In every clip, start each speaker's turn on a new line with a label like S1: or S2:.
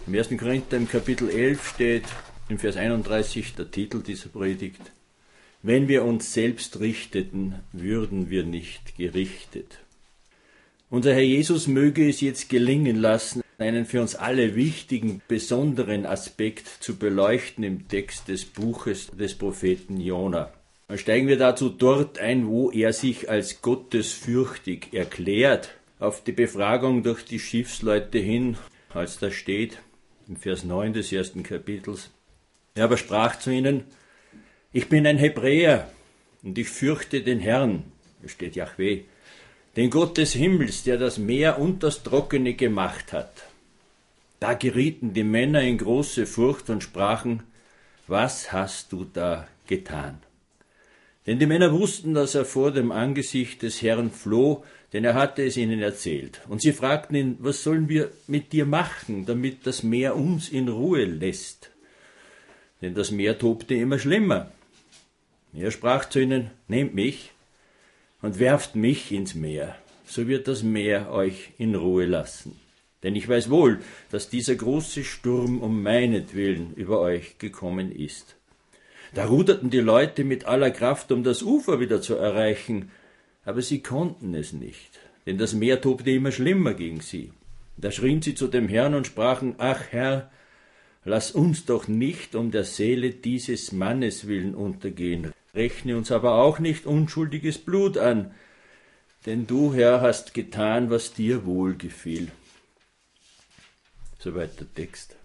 S1: Im 1. Korinther im Kapitel 11 steht im Vers 31 der Titel dieser Predigt: Wenn wir uns selbst richteten, würden wir nicht gerichtet. Unser Herr Jesus möge es jetzt gelingen lassen, einen für uns alle wichtigen, besonderen Aspekt zu beleuchten im Text des Buches des Propheten Jona. Dann steigen wir dazu dort ein, wo er sich als gottesfürchtig erklärt, auf die Befragung durch die Schiffsleute hin, als da steht, im Vers 9 des 1. Kapitels. Er aber sprach zu ihnen: Ich bin ein Hebräer und ich fürchte den Herrn, es steht Jahwe, den Gott des Himmels, der das Meer und das Trockene gemacht hat. Da gerieten die Männer in große Furcht und sprachen: Was hast du da getan? Denn die Männer wussten, dass er vor dem Angesicht des Herrn floh, denn er hatte es ihnen erzählt. Und sie fragten ihn: Was sollen wir mit dir machen, damit das Meer uns in Ruhe lässt? Denn das Meer tobte immer schlimmer. Er sprach zu ihnen: Nehmt mich und werft mich ins Meer, so wird das Meer euch in Ruhe lassen. Denn ich weiß wohl, dass dieser große Sturm um meinetwillen über euch gekommen ist. Da ruderten die Leute mit aller Kraft, um das Ufer wieder zu erreichen, aber sie konnten es nicht, denn das Meer tobte immer schlimmer gegen sie. Da schrien sie zu dem Herrn und sprachen: Ach Herr, lass uns doch nicht um der Seele dieses Mannes willen untergehen, rechne uns aber auch nicht unschuldiges Blut an, denn du, Herr, hast getan, was dir wohlgefiel. Soweit der Text.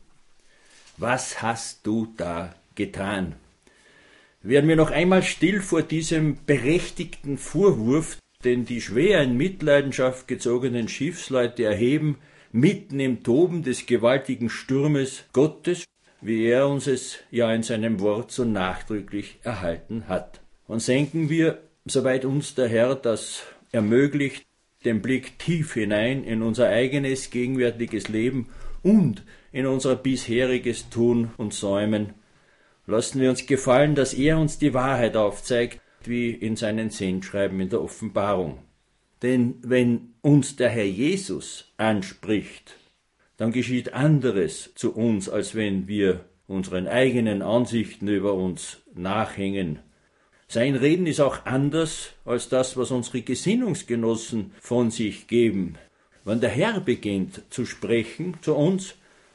S1: Was hast du da getan? Werden wir noch einmal still vor diesem berechtigten Vorwurf, den die schwer in Mitleidenschaft gezogenen Schiffsleute erheben, mitten im Toben des gewaltigen Sturmes Gottes, wie er uns es ja in seinem Wort so nachdrücklich erhalten hat. Und senken wir, soweit uns der Herr das ermöglicht, den Blick tief hinein in unser eigenes gegenwärtiges Leben und in unser bisheriges Tun und Säumen. Lassen wir uns gefallen, dass er uns die Wahrheit aufzeigt, wie in seinen Sendschreiben in der Offenbarung. Denn wenn uns der Herr Jesus anspricht, dann geschieht anderes zu uns, als wenn wir unseren eigenen Ansichten über uns nachhängen. Sein Reden ist auch anders als das, was unsere Gesinnungsgenossen von sich geben. Wenn der Herr beginnt zu sprechen zu uns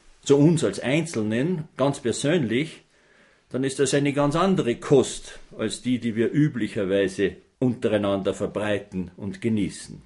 S1: als Einzelnen, ganz persönlich, dann ist das eine ganz andere Kost als die, die wir üblicherweise untereinander verbreiten und genießen.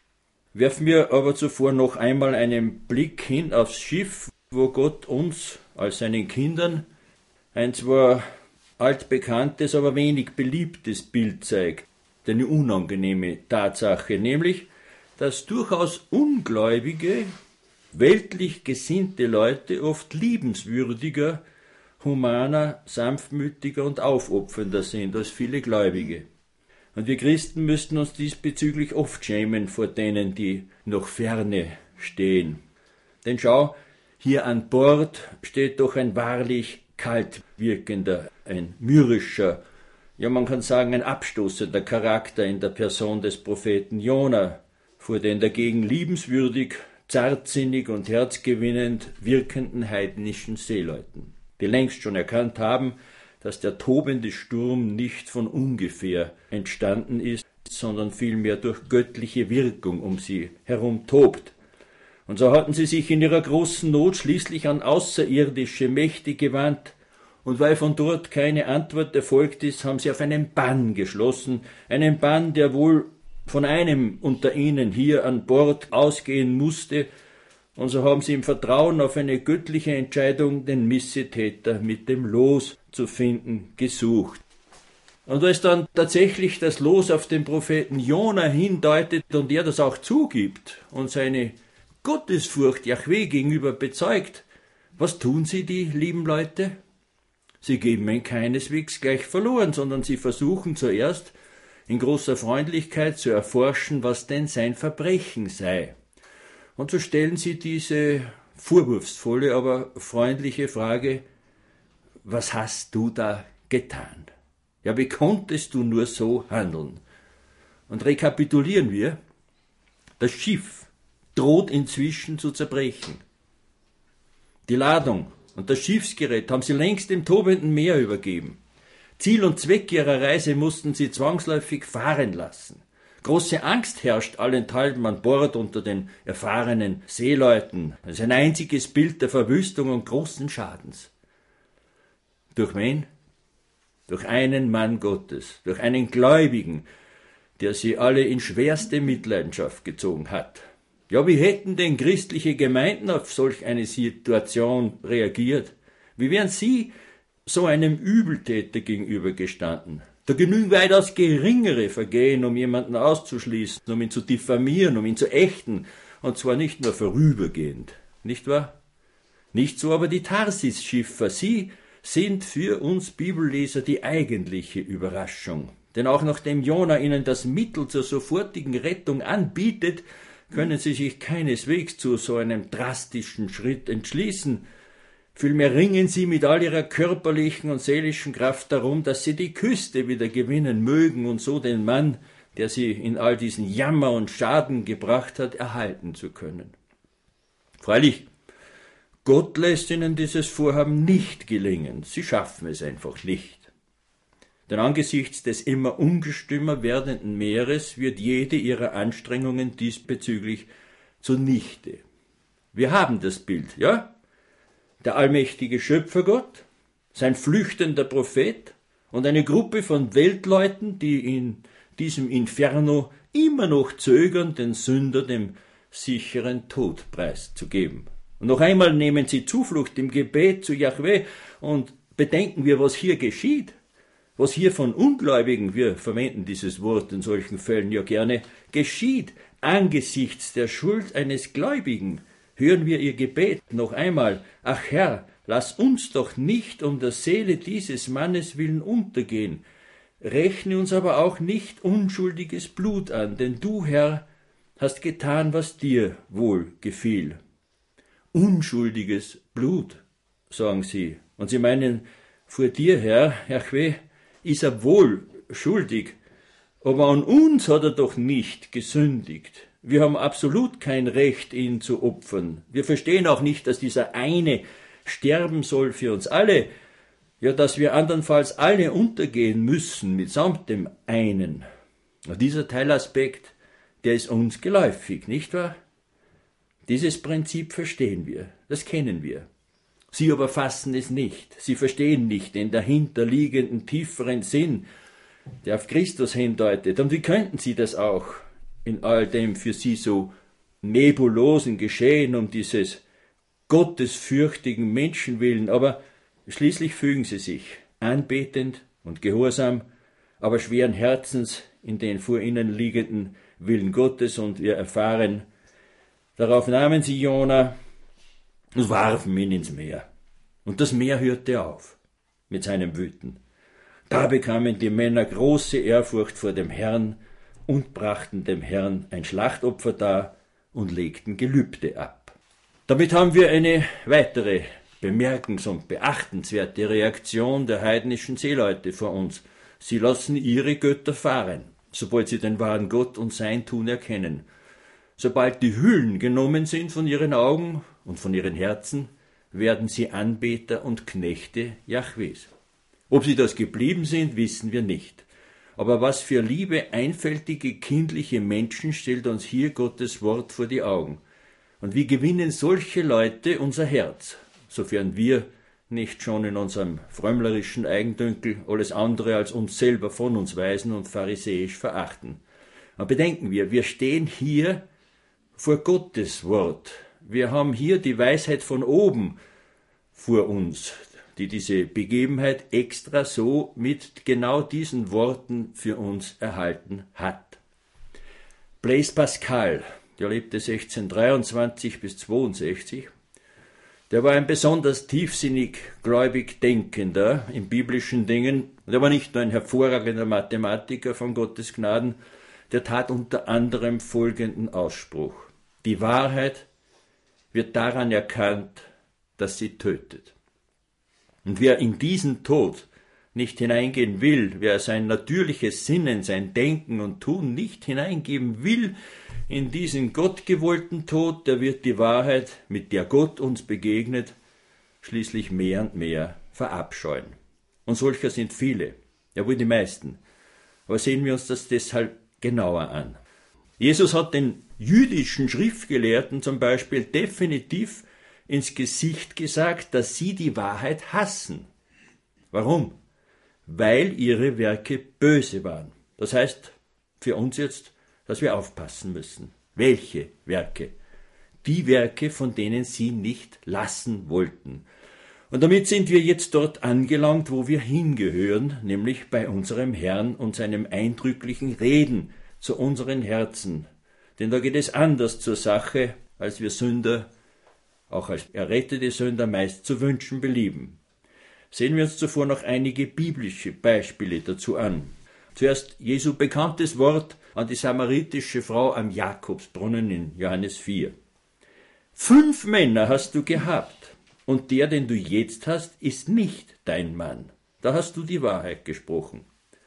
S1: Werfen wir aber zuvor noch einmal einen Blick hin aufs Schiff, wo Gott uns als seinen Kindern ein zwar altbekanntes, aber wenig beliebtes Bild zeigt, eine unangenehme Tatsache, nämlich, dass durchaus ungläubige, weltlich gesinnte Leute oft liebenswürdiger, humaner, sanftmütiger und aufopfernder sind als viele Gläubige. Und wir Christen müssten uns diesbezüglich oft schämen vor denen, die noch ferne stehen. Denn schau, hier an Bord steht doch ein wahrlich kalt wirkender, ein mürrischer, ja man kann sagen ein abstoßender Charakter in der Person des Propheten Jona, vor den dagegen liebenswürdig, zartsinnig und herzgewinnend wirkenden heidnischen Seeleuten, die längst schon erkannt haben, dass der tobende Sturm nicht von ungefähr entstanden ist, sondern vielmehr durch göttliche Wirkung um sie herum tobt. Und so hatten sie sich in ihrer großen Not schließlich an außerirdische Mächte gewandt, und weil von dort keine Antwort erfolgt ist, haben sie auf einen Bann geschlossen, einen Bann, der wohl von einem unter ihnen hier an Bord ausgehen musste, und so haben sie im Vertrauen auf eine göttliche Entscheidung den Missetäter mit dem Los zu finden gesucht. Und als dann tatsächlich das Los auf den Propheten Jona hindeutet und er das auch zugibt und seine Gottesfurcht Jahwe gegenüber bezeugt, was tun sie, die lieben Leute? Sie geben ihn keineswegs gleich verloren, sondern sie versuchen zuerst in großer Freundlichkeit zu erforschen, was denn sein Verbrechen sei. Und so stellen sie diese vorwurfsvolle, aber freundliche Frage: Was hast du da getan? Ja, wie konntest du nur so handeln? Und rekapitulieren wir: Das Schiff droht inzwischen zu zerbrechen. Die Ladung und das Schiffsgerät haben sie längst dem tobenden Meer übergeben. Ziel und Zweck ihrer Reise mussten sie zwangsläufig fahren lassen. Große Angst herrscht allenthalben an Bord unter den erfahrenen Seeleuten. Es ist ein einziges Bild der Verwüstung und großen Schadens. Durch wen? Durch einen Mann Gottes, durch einen Gläubigen, der sie alle in schwerste Mitleidenschaft gezogen hat. Ja, wie hätten denn christliche Gemeinden auf solch eine Situation reagiert? Wie wären sie so einem Übeltäter gegenübergestanden? Da genügen weitaus geringere Vergehen, um jemanden auszuschließen, um ihn zu diffamieren, um ihn zu ächten, und zwar nicht nur vorübergehend, nicht wahr? Nicht so aber die Tarsis-Schiffer, sie sind für uns Bibelleser die eigentliche Überraschung. Denn auch nachdem Jona ihnen das Mittel zur sofortigen Rettung anbietet, können sie sich keineswegs zu so einem drastischen Schritt entschließen. Vielmehr ringen sie mit all ihrer körperlichen und seelischen Kraft darum, dass sie die Küste wieder gewinnen mögen und so den Mann, der sie in all diesen Jammer und Schaden gebracht hat, erhalten zu können. Freilich, Gott lässt ihnen dieses Vorhaben nicht gelingen. Sie schaffen es einfach nicht. Denn angesichts des immer ungestümer werdenden Meeres wird jede ihrer Anstrengungen diesbezüglich zunichte. Wir haben das Bild, ja? Der allmächtige Schöpfergott, sein flüchtender Prophet und eine Gruppe von Weltleuten, die in diesem Inferno immer noch zögern, den Sünder dem sicheren Tod preiszugeben. Und noch einmal nehmen sie Zuflucht im Gebet zu Jahwe und bedenken wir, was hier geschieht. Was hier von Ungläubigen, wir verwenden dieses Wort in solchen Fällen ja gerne, geschieht angesichts der Schuld eines Gläubigen. Hören wir ihr Gebet noch einmal. Ach Herr, lass uns doch nicht um der Seele dieses Mannes willen untergehen. Rechne uns aber auch nicht unschuldiges Blut an, denn du, Herr, hast getan, was dir wohl gefiel. Unschuldiges Blut, sagen sie. Und sie meinen, vor dir, Herr, Jahwe, ist er wohl schuldig, aber an uns hat er doch nicht gesündigt. Wir haben absolut kein Recht, ihn zu opfern. Wir verstehen auch nicht, dass dieser eine sterben soll für uns alle, ja, dass wir andernfalls alle untergehen müssen, mitsamt dem einen. Und dieser Teilaspekt, der ist uns geläufig, nicht wahr? Dieses Prinzip verstehen wir, das kennen wir. Sie aber fassen es nicht, sie verstehen nicht den dahinterliegenden tieferen Sinn, der auf Christus hindeutet. Und wie könnten sie das auch in all dem für sie so nebulosen Geschehen um dieses gottesfürchtigen Menschen willen? Aber schließlich fügen sie sich, anbetend und gehorsam, aber schweren Herzens in den vor ihnen liegenden Willen Gottes, und wir erfahren, darauf nahmen sie Jona und warfen ihn ins Meer. Und das Meer hörte auf mit seinem Wüten. Da bekamen die Männer große Ehrfurcht vor dem Herrn und brachten dem Herrn ein Schlachtopfer dar und legten Gelübde ab. Damit haben wir eine weitere bemerkens- und beachtenswerte Reaktion der heidnischen Seeleute vor uns. Sie lassen ihre Götter fahren, sobald sie den wahren Gott und sein Tun erkennen. Sobald die Hüllen genommen sind von ihren Augen und von ihren Herzen, werden sie Anbeter und Knechte Jahwes. Ob sie das geblieben sind, wissen wir nicht. Aber was für liebe, einfältige, kindliche Menschen stellt uns hier Gottes Wort vor die Augen. Und wie gewinnen solche Leute unser Herz, sofern wir nicht schon in unserem frömmlerischen Eigendünkel alles andere als uns selber von uns weisen und pharisäisch verachten. Aber bedenken wir stehen hier vor Gottes Wort. Wir haben hier die Weisheit von oben vor uns, die diese Begebenheit extra so mit genau diesen Worten für uns erhalten hat. Blaise Pascal, der lebte 1623 bis 62, der war ein besonders tiefsinnig gläubig Denkender in biblischen Dingen. Der war nicht nur ein hervorragender Mathematiker von Gottes Gnaden, der tat unter anderem folgenden Ausspruch: Die Wahrheit wird daran erkannt, dass sie tötet. Und wer in diesen Tod nicht hineingehen will, wer sein natürliches Sinnen, sein Denken und Tun nicht hineingeben will in diesen gottgewollten Tod, der wird die Wahrheit, mit der Gott uns begegnet, schließlich mehr und mehr verabscheuen. Und solcher sind viele, ja wohl die meisten. Aber sehen wir uns das deshalb genauer an. Jesus hat den jüdischen Schriftgelehrten zum Beispiel definitiv ins Gesicht gesagt, dass sie die Wahrheit hassen. Warum? Weil ihre Werke böse waren. Das heißt für uns jetzt, dass wir aufpassen müssen. Welche Werke? Die Werke, von denen sie nicht lassen wollten. Und damit sind wir jetzt dort angelangt, wo wir hingehören, nämlich bei unserem Herrn und seinem eindrücklichen Reden zu unseren Herzen. Denn da geht es anders zur Sache, als wir Sünder, auch als errettete Sünder, meist zu wünschen belieben. Sehen wir uns zuvor noch einige biblische Beispiele dazu an. Zuerst Jesu bekanntes Wort an die samaritische Frau am Jakobsbrunnen in Johannes 4. 5 Männer hast du gehabt, und der, den du jetzt hast, ist nicht dein Mann. Da hast du die Wahrheit gesprochen.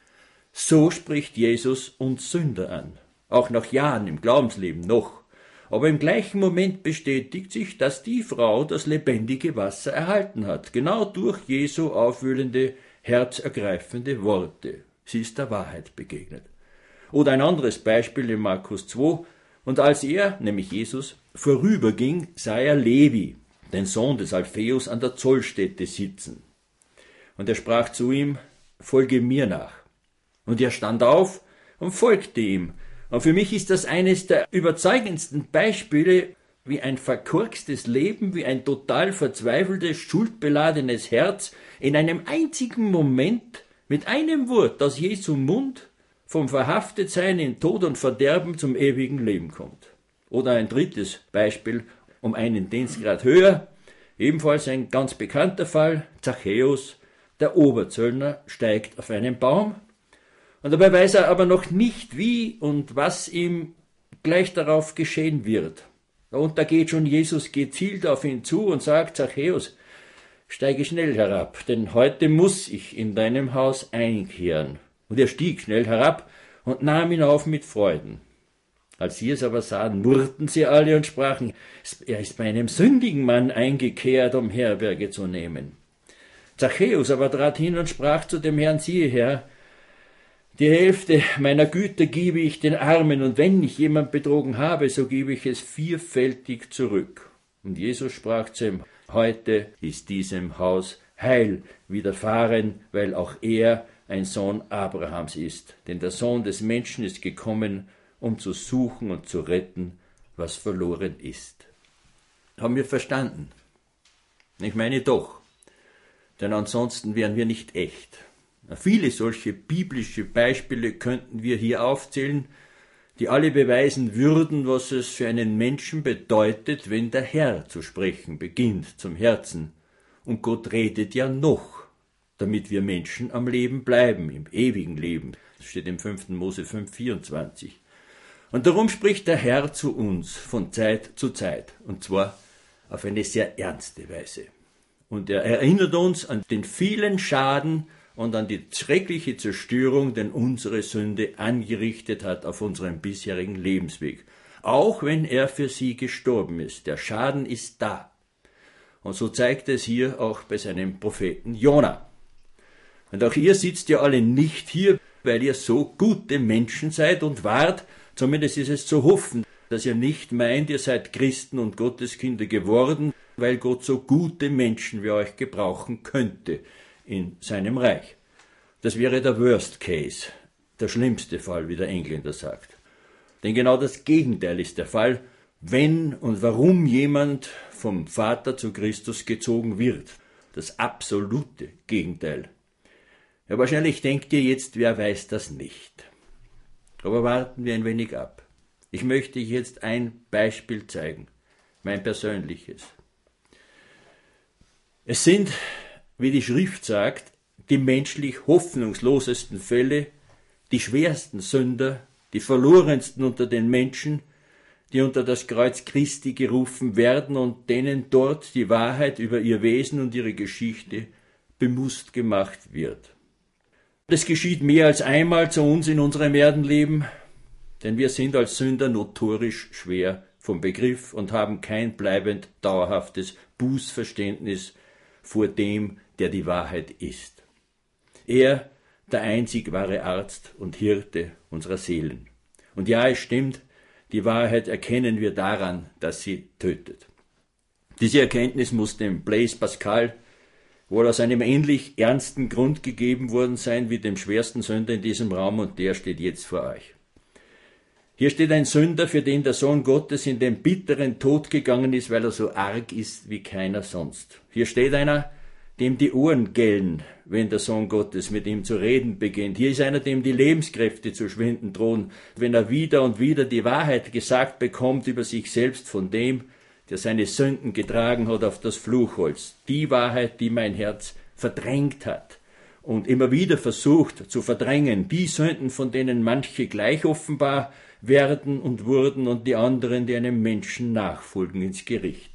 S1: So spricht Jesus uns Sünder an, auch nach Jahren im Glaubensleben noch. Aber im gleichen Moment bestätigt sich, dass die Frau das lebendige Wasser erhalten hat, genau durch Jesu aufwühlende, herzergreifende Worte. Sie ist der Wahrheit begegnet. Oder ein anderes Beispiel in Markus 2. Und als er, nämlich Jesus, vorüberging, sah er Levi, den Sohn des Alpheus, an der Zollstätte sitzen. Und er sprach zu ihm, folge mir nach. Und er stand auf und folgte ihm. Und für mich ist das eines der überzeugendsten Beispiele, wie ein verkorkstes Leben, wie ein total verzweifeltes, schuldbeladenes Herz in einem einzigen Moment mit einem Wort aus Jesu Mund vom Verhaftetsein in Tod und Verderben zum ewigen Leben kommt. Oder ein drittes Beispiel, um einen Dienstgrad höher, ebenfalls ein ganz bekannter Fall, Zachäus, der Oberzöllner, steigt auf einen Baum, und dabei weiß er aber noch nicht, wie und was ihm gleich darauf geschehen wird. Und da geht schon Jesus gezielt auf ihn zu und sagt, Zachäus, steige schnell herab, denn heute muss ich in deinem Haus einkehren. Und er stieg schnell herab und nahm ihn auf mit Freuden. Als sie es aber sahen, murrten sie alle und sprachen, er ist bei einem sündigen Mann eingekehrt, um Herberge zu nehmen. Zachäus aber trat hin und sprach zu dem Herrn, siehe Herr, die Hälfte meiner Güter gebe ich den Armen, und wenn ich jemand betrogen habe, so gebe ich es 4-fältig zurück. Und Jesus sprach zu ihm, heute ist diesem Haus Heil widerfahren, weil auch er ein Sohn Abrahams ist. Denn der Sohn des Menschen ist gekommen, um zu suchen und zu retten, was verloren ist. Haben wir verstanden? Ich meine doch, denn ansonsten wären wir nicht echt. Viele solche biblische Beispiele könnten wir hier aufzählen, die alle beweisen würden, was es für einen Menschen bedeutet, wenn der Herr zu sprechen beginnt zum Herzen. Und Gott redet ja noch, damit wir Menschen am Leben bleiben, im ewigen Leben. Das steht im 5. Mose 5,24. Und darum spricht der Herr zu uns von Zeit zu Zeit, und zwar auf eine sehr ernste Weise. Und er erinnert uns an den vielen Schaden und an die schreckliche Zerstörung, den unsere Sünde angerichtet hat auf unserem bisherigen Lebensweg. Auch wenn er für sie gestorben ist. Der Schaden ist da. Und so zeigt es hier auch bei seinem Propheten Jona. Und auch ihr sitzt ja alle nicht hier, weil ihr so gute Menschen seid und wart, zumindest ist es zu hoffen, dass ihr nicht meint, ihr seid Christen und Gotteskinder geworden, weil Gott so gute Menschen wie euch gebrauchen könnte in seinem Reich. Das wäre der Worst Case, der schlimmste Fall, wie der Engländer sagt. Denn genau das Gegenteil ist der Fall, wenn und warum jemand vom Vater zu Christus gezogen wird. Das absolute Gegenteil. Ja, wahrscheinlich denkt ihr jetzt, wer weiß das nicht. Aber warten wir ein wenig ab. Ich möchte jetzt ein Beispiel zeigen, mein persönliches. Es sind, wie die Schrift sagt, die menschlich hoffnungslosesten Fälle, die schwersten Sünder, die verlorensten unter den Menschen, die unter das Kreuz Christi gerufen werden und denen dort die Wahrheit über ihr Wesen und ihre Geschichte bewusst gemacht wird. Das geschieht mehr als einmal zu uns in unserem Erdenleben, denn wir sind als Sünder notorisch schwer vom Begriff und haben kein bleibend dauerhaftes Bußverständnis vor dem, der die Wahrheit ist. Er, der einzig wahre Arzt und Hirte unserer Seelen. Und ja, es stimmt, die Wahrheit erkennen wir daran, dass sie tötet. Diese Erkenntnis muss dem Blaise Pascal wohl aus einem ähnlich ernsten Grund gegeben worden sein wie dem schwersten Sünder in diesem Raum, und der steht jetzt vor euch. Hier steht ein Sünder, für den der Sohn Gottes in den bitteren Tod gegangen ist, weil er so arg ist wie keiner sonst. Hier steht einer, dem die Ohren gellen, wenn der Sohn Gottes mit ihm zu reden beginnt. Hier ist einer, dem die Lebenskräfte zu schwinden drohen, wenn er wieder und wieder die Wahrheit gesagt bekommt über sich selbst von dem, der seine Sünden getragen hat auf das Fluchholz. Die Wahrheit, die mein Herz verdrängt hat und immer wieder versucht zu verdrängen. Die Sünden, von denen manche gleich offenbar werden und wurden und die anderen, die einem Menschen nachfolgen ins Gericht.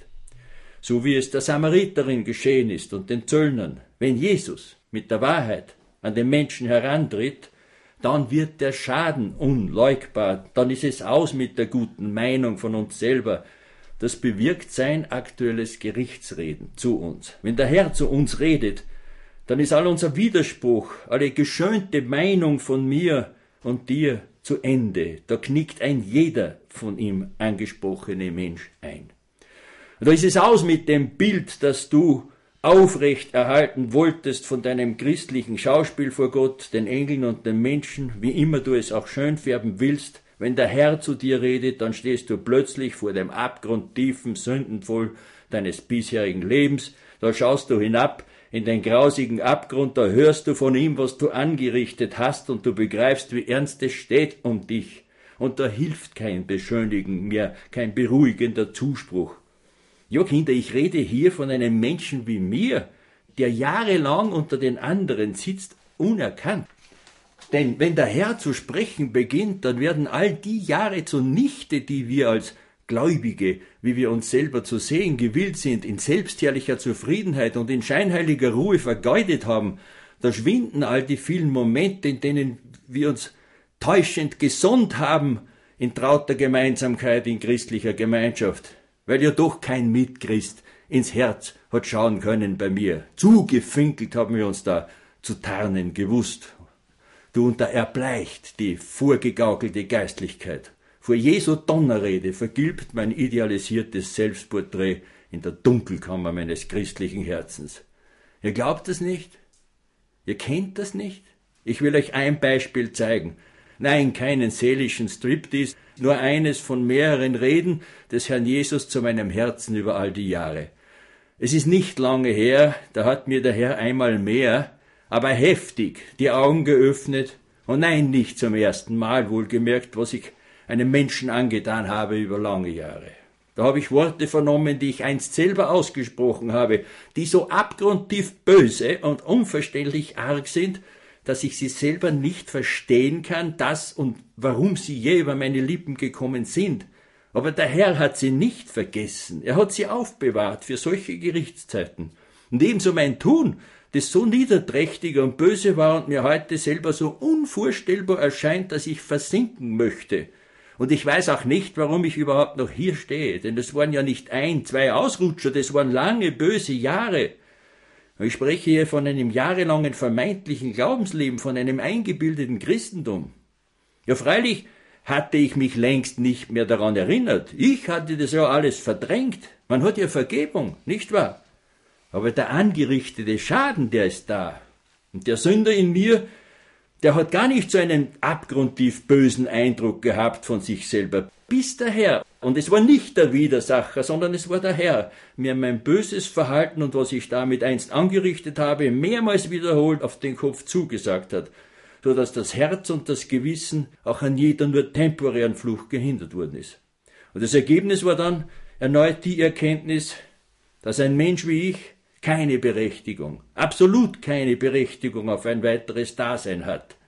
S1: So wie es der Samariterin geschehen ist und den Zöllnern. Wenn Jesus mit der Wahrheit an den Menschen herantritt, dann wird der Schaden unleugbar, dann ist es aus mit der guten Meinung von uns selber. Das bewirkt sein aktuelles Gerichtsreden zu uns. Wenn der Herr zu uns redet, dann ist all unser Widerspruch, alle geschönte Meinung von mir und dir zu Ende. Da knickt ein jeder von ihm angesprochene Mensch ein. Und da ist es aus mit dem Bild, das du aufrecht erhalten wolltest von deinem christlichen Schauspiel vor Gott, den Engeln und den Menschen, wie immer du es auch schön färben willst. Wenn der Herr zu dir redet, dann stehst du plötzlich vor dem abgrundtiefen Sündenvoll deines bisherigen Lebens. Da schaust du hinab in den grausigen Abgrund, da hörst du von ihm, was du angerichtet hast, und du begreifst, wie ernst es steht um dich. Und da hilft kein Beschönigen mehr, kein beruhigender Zuspruch. Ja, Kinder, ich rede hier von einem Menschen wie mir, der jahrelang unter den anderen sitzt, unerkannt. Denn wenn der Herr zu sprechen beginnt, dann werden all die Jahre zunichte, die wir als Gläubige, wie wir uns selber zu sehen gewillt sind, in selbstherrlicher Zufriedenheit und in scheinheiliger Ruhe vergeudet haben. Da schwinden all die vielen Momente, in denen wir uns täuschend gesonnt haben in trauter Gemeinsamkeit, in christlicher Gemeinschaft, weil ja doch kein Mitchrist ins Herz hat schauen können bei mir. Zugefinkelt haben wir uns da zu tarnen gewusst. Du, und da erbleicht die vorgegaukelte Geistlichkeit. Vor Jesu Donnerrede vergilbt mein idealisiertes Selbstporträt in der Dunkelkammer meines christlichen Herzens. Ihr glaubt das nicht? Ihr kennt das nicht? Ich will euch ein Beispiel zeigen. Nein, keinen seelischen Striptease, nur eines von mehreren Reden des Herrn Jesus zu meinem Herzen über all die Jahre. Es ist nicht lange her, da hat mir der Herr einmal mehr, aber heftig die Augen geöffnet, und nein, nicht zum ersten Mal wohlgemerkt, was ich einem Menschen angetan habe über lange Jahre. Da habe ich Worte vernommen, die ich einst selber ausgesprochen habe, die so abgrundtief böse und unverständlich arg sind, dass ich sie selber nicht verstehen kann, dass und warum sie je über meine Lippen gekommen sind. Aber der Herr hat sie nicht vergessen. Er hat sie aufbewahrt für solche Gerichtszeiten. Und ebenso mein Tun, das so niederträchtig und böse war und mir heute selber so unvorstellbar erscheint, dass ich versinken möchte. Und ich weiß auch nicht, warum ich überhaupt noch hier stehe, denn es waren ja nicht 1, 2 Ausrutscher, das waren lange, böse Jahre. Ich spreche hier von einem jahrelangen vermeintlichen Glaubensleben, von einem eingebildeten Christentum. Ja, freilich hatte ich mich längst nicht mehr daran erinnert. Ich hatte das ja alles verdrängt. Man hat ja Vergebung, nicht wahr? Aber der angerichtete Schaden, der ist da. Und der Sünder in mir, der hat gar nicht so einen abgrundtief bösen Eindruck gehabt von sich selber, bis der Herr, und es war nicht der Widersacher, sondern es war der Herr, mir mein böses Verhalten und was ich damit einst angerichtet habe, mehrmals wiederholt auf den Kopf zugesagt hat, so dass das Herz und das Gewissen auch an jeder nur temporären Flucht gehindert worden ist. Und das Ergebnis war dann erneut die Erkenntnis, dass ein Mensch wie ich keine Berechtigung, absolut keine Berechtigung auf ein weiteres Dasein hat.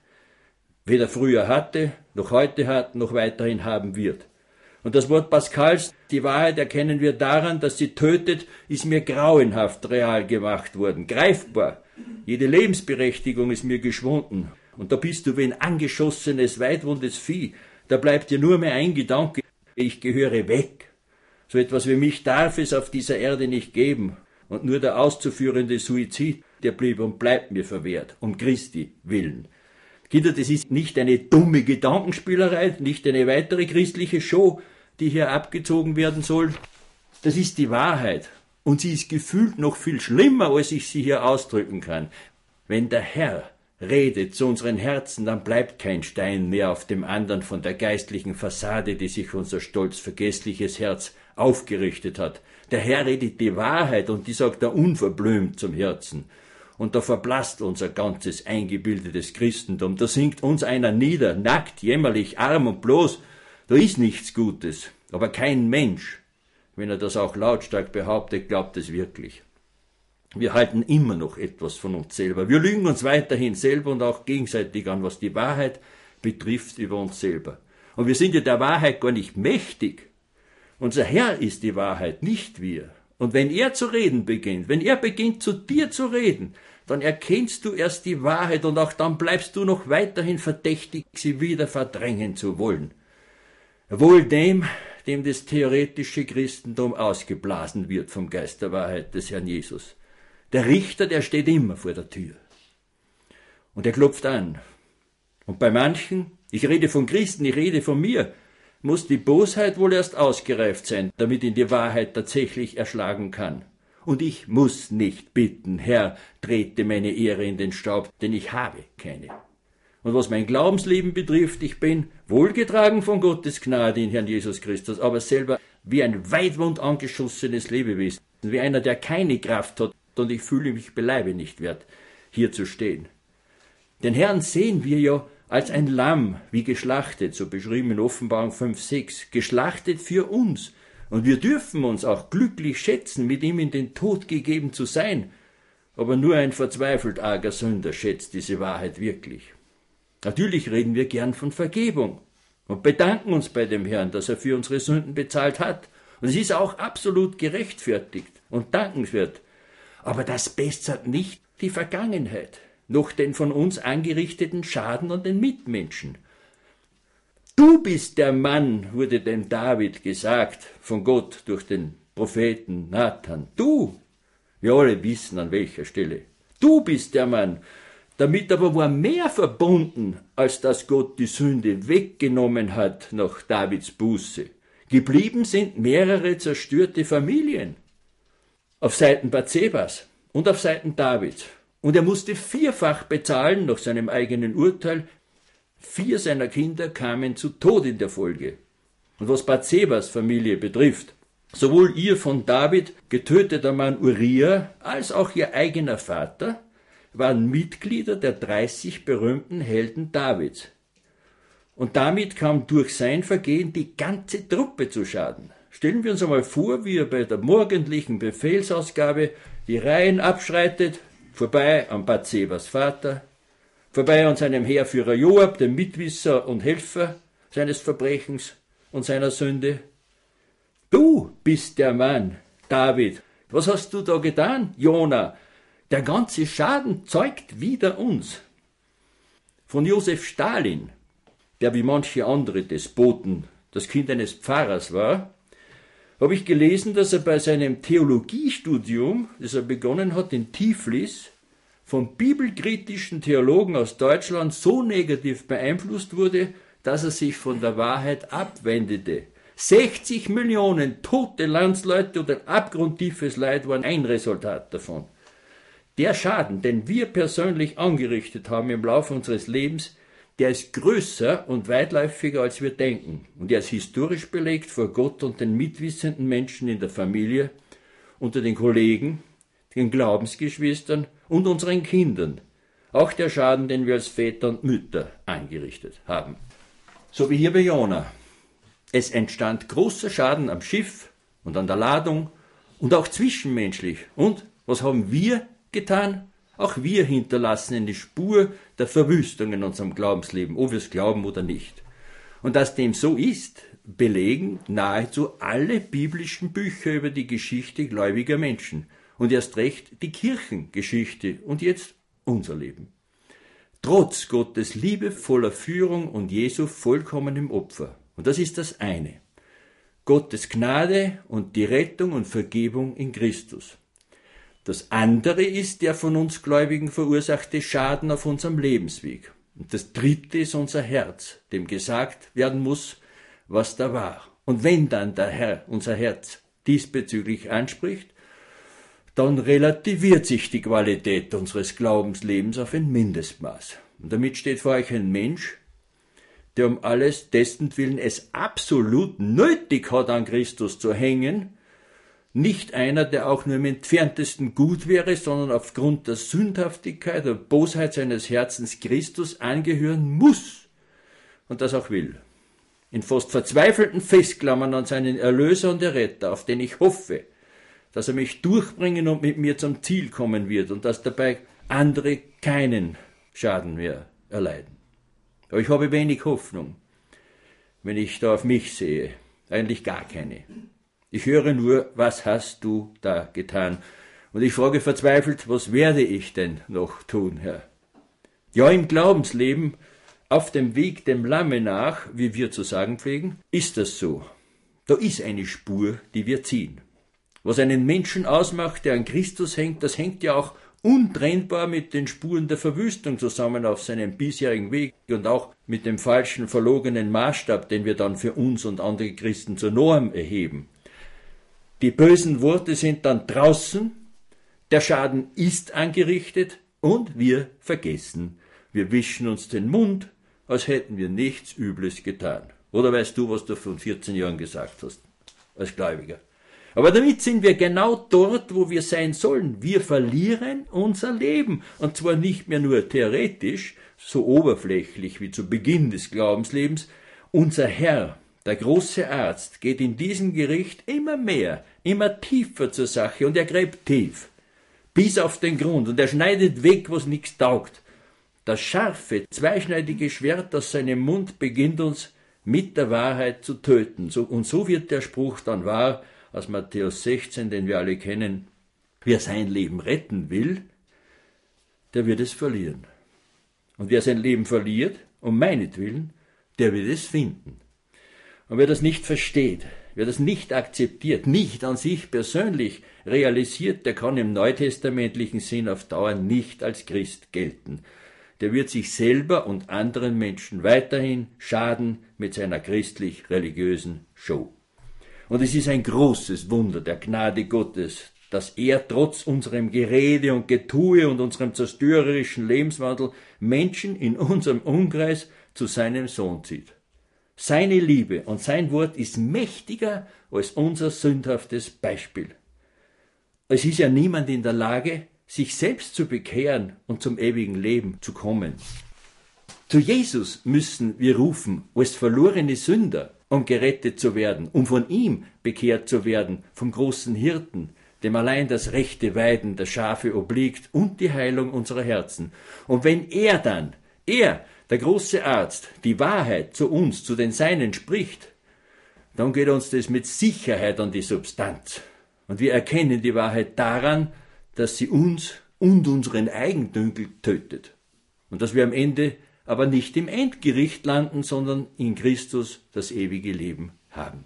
S1: Weder früher hatte, noch heute hat, noch weiterhin haben wird. Und das Wort Pascals, die Wahrheit erkennen wir daran, dass sie tötet, ist mir grauenhaft real gemacht worden, greifbar. Jede Lebensberechtigung ist mir geschwunden. Und da bist du wie ein angeschossenes, weitwundes Vieh. Da bleibt dir nur mehr ein Gedanke, ich gehöre weg. So etwas wie mich darf es auf dieser Erde nicht geben. und nur der auszuführende Suizid, der blieb und bleibt mir verwehrt, um Christi willen. Kinder, das ist nicht eine dumme Gedankenspielerei, nicht eine weitere christliche Show, die hier abgezogen werden soll. Das ist die Wahrheit. Und sie ist gefühlt noch viel schlimmer, als ich sie hier ausdrücken kann. Wenn der Herr redet zu unseren Herzen, dann bleibt kein Stein mehr auf dem anderen von der geistlichen Fassade, die sich unser stolz vergessliches Herz aufgerichtet hat. Der Herr redet die Wahrheit und die sagt er unverblümt zum Herzen. Und da verblasst unser ganzes eingebildetes Christentum. Da sinkt uns einer nieder, nackt, jämmerlich, arm und bloß. Da ist nichts Gutes. Aber kein Mensch, wenn er das auch lautstark behauptet, glaubt es wirklich. Wir halten immer noch etwas von uns selber. Wir lügen uns weiterhin selber und auch gegenseitig an, was die Wahrheit betrifft über uns selber. Und wir sind ja der Wahrheit gar nicht mächtig. Unser Herr ist die Wahrheit, nicht wir. Und wenn er zu reden beginnt, wenn er beginnt zu dir zu reden, dann erkennst du erst die Wahrheit und auch dann bleibst du noch weiterhin verdächtig, sie wieder verdrängen zu wollen. Wohl dem das theoretische Christentum ausgeblasen wird vom Geist der Wahrheit des Herrn Jesus. Der Richter, der steht immer vor der Tür. Und er klopft an. Und bei manchen, ich rede von Christen, ich rede von mir, muss die Bosheit wohl erst ausgereift sein, damit ihn die Wahrheit tatsächlich erschlagen kann. Und ich muss nicht bitten, Herr, trete meine Ehre in den Staub, denn ich habe keine. Und was mein Glaubensleben betrifft, ich bin wohlgetragen von Gottes Gnade in Herrn Jesus Christus, aber selber wie ein weitwund angeschossenes Lebewesen, wie einer, der keine Kraft hat, und ich fühle mich beileibe nicht wert, hier zu stehen. Den Herrn sehen wir ja als ein Lamm, wie geschlachtet, so beschrieben in Offenbarung 5,6, geschlachtet für uns. Und wir dürfen uns auch glücklich schätzen, mit ihm in den Tod gegeben zu sein. Aber nur ein verzweifelt arger Sünder schätzt diese Wahrheit wirklich. Natürlich reden wir gern von Vergebung und bedanken uns bei dem Herrn, dass er für unsere Sünden bezahlt hat. Und es ist auch absolut gerechtfertigt und dankenswert. Aber das bessert nicht die Vergangenheit, noch den von uns angerichteten Schaden an den Mitmenschen. Du bist der Mann, wurde dem David gesagt, von Gott durch den Propheten Nathan. Du! Wir alle wissen, an welcher Stelle. Du bist der Mann. Damit aber war mehr verbunden, als dass Gott die Sünde weggenommen hat nach Davids Buße. Geblieben sind mehrere zerstörte Familien. Auf Seiten Bathsebas und auf Seiten Davids. Und er musste 4-fach bezahlen nach seinem eigenen Urteil. 4 seiner Kinder kamen zu Tod in der Folge. Und was Bathsebas Familie betrifft, sowohl ihr von David getöteter Mann Uriah als auch ihr eigener Vater waren Mitglieder der 30 berühmten Helden Davids. Und damit kam durch sein Vergehen die ganze Truppe zu Schaden. Stellen wir uns einmal vor, wie er bei der morgendlichen Befehlsausgabe die Reihen abschreitet, vorbei an Bathsebas Vater, vorbei an seinem Heerführer Joab, dem Mitwisser und Helfer seines Verbrechens und seiner Sünde. Du bist der Mann, David. Was hast du da getan, Jona? Der ganze Schaden zeugt wider uns. Von Josef Stalin, der wie manche andere Despoten das Kind eines Pfarrers war, habe ich gelesen, dass er bei seinem Theologiestudium, das er begonnen hat in Tiflis, von bibelkritischen Theologen aus Deutschland so negativ beeinflusst wurde, dass er sich von der Wahrheit abwendete. 60 Millionen tote Landsleute und ein abgrundtiefes Leid waren ein Resultat davon. Der Schaden, den wir persönlich angerichtet haben im Laufe unseres Lebens, der ist größer und weitläufiger, als wir denken. Und er ist historisch belegt vor Gott und den mitwissenden Menschen in der Familie, unter den Kollegen, den Glaubensgeschwistern und unseren Kindern. Auch der Schaden, den wir als Väter und Mütter angerichtet haben. So wie hier bei Jona. Es entstand großer Schaden am Schiff und an der Ladung und auch zwischenmenschlich. Und was haben wir getan? Auch wir hinterlassen eine Spur der Verwüstung in unserem Glaubensleben, ob wir es glauben oder nicht. Und dass dem so ist, belegen nahezu alle biblischen Bücher über die Geschichte gläubiger Menschen und erst recht die Kirchengeschichte und jetzt unser Leben. Trotz Gottes liebevoller Führung und Jesu vollkommenem Opfer. Und das ist das eine. Gottes Gnade und die Rettung und Vergebung in Christus. Das andere ist der von uns Gläubigen verursachte Schaden auf unserem Lebensweg. Und das dritte ist unser Herz, dem gesagt werden muss, was da war. Und wenn dann der Herr unser Herz diesbezüglich anspricht, dann relativiert sich die Qualität unseres Glaubenslebens auf ein Mindestmaß. Und damit steht vor euch ein Mensch, der um alles dessen Willen es absolut nötig hat, an Christus zu hängen, nicht einer, der auch nur im entferntesten gut wäre, sondern aufgrund der Sündhaftigkeit und Bosheit seines Herzens Christus angehören muss und das auch will. In fast verzweifelten Festklammern an seinen Erlöser und Erretter, auf den ich hoffe, dass er mich durchbringen und mit mir zum Ziel kommen wird und dass dabei andere keinen Schaden mehr erleiden. Aber ich habe wenig Hoffnung, wenn ich da auf mich sehe, eigentlich gar keine. Ich höre nur, was hast du da getan? Und ich frage verzweifelt, was werde ich denn noch tun, Herr? Ja, im Glaubensleben, auf dem Weg dem Lamme nach, wie wir zu sagen pflegen, ist das so. Da ist eine Spur, die wir ziehen. Was einen Menschen ausmacht, der an Christus hängt, das hängt ja auch untrennbar mit den Spuren der Verwüstung zusammen auf seinem bisherigen Weg und auch mit dem falschen, verlogenen Maßstab, den wir dann für uns und andere Christen zur Norm erheben. Die bösen Worte sind dann draußen, der Schaden ist angerichtet und wir vergessen. Wir wischen uns den Mund, als hätten wir nichts Übles getan. Oder weißt du, was du vor 14 Jahren gesagt hast, als Gläubiger? Aber damit sind wir genau dort, wo wir sein sollen. Wir verlieren unser Leben. Und zwar nicht mehr nur theoretisch, so oberflächlich wie zu Beginn des Glaubenslebens. Unser Herr, der große Arzt, geht in diesem Gericht immer mehr, immer tiefer zur Sache und er gräbt tief, bis auf den Grund und er schneidet weg, was nichts taugt. Das scharfe, zweischneidige Schwert aus seinem Mund beginnt uns mit der Wahrheit zu töten. Und so wird der Spruch dann wahr aus Matthäus 16, den wir alle kennen. Wer sein Leben retten will, der wird es verlieren. Und wer sein Leben verliert, um meinetwillen, der wird es finden. Und wer das nicht versteht, wer das nicht akzeptiert, nicht an sich persönlich realisiert, der kann im neutestamentlichen Sinn auf Dauer nicht als Christ gelten. Der wird sich selber und anderen Menschen weiterhin schaden mit seiner christlich-religiösen Show. Und es ist ein großes Wunder der Gnade Gottes, dass er trotz unserem Gerede und Getue und unserem zerstörerischen Lebenswandel Menschen in unserem Umkreis zu seinem Sohn zieht. Seine Liebe und sein Wort ist mächtiger als unser sündhaftes Beispiel. Es ist ja niemand in der Lage, sich selbst zu bekehren und zum ewigen Leben zu kommen. Zu Jesus müssen wir rufen, als verlorene Sünder, um gerettet zu werden, um von ihm bekehrt zu werden, vom großen Hirten, dem allein das rechte Weiden der Schafe obliegt und die Heilung unserer Herzen. Und wenn er dann, der große Arzt, die Wahrheit zu uns, zu den Seinen spricht, dann geht uns das mit Sicherheit an die Substanz. Und wir erkennen die Wahrheit daran, dass sie uns und unseren Eigendünkel tötet. Und dass wir am Ende aber nicht im Endgericht landen, sondern in Christus das ewige Leben haben.